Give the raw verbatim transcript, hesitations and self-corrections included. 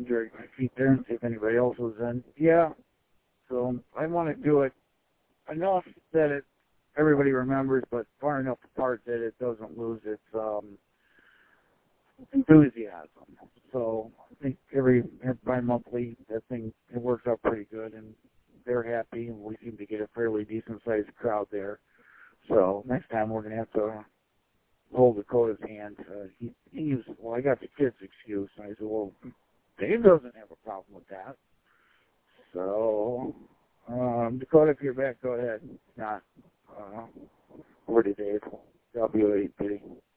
drag my feet there and see if anybody else was in. Yeah, so I want to do it enough that it everybody remembers, but far enough apart that it doesn't lose its um, enthusiasm. So I think every bi-monthly, that thing, it works out pretty good, and they're happy, and we seem to get a fairly decent-sized crowd there. So next time we're going to have to hold Dakota's hand. Uh, he, he used, well, I got the kid's excuse, and I said, well, Dave doesn't have a problem with that. So, um, Dakota, if you're back, go ahead. Not, uh, over to Dave. W eight, Pity.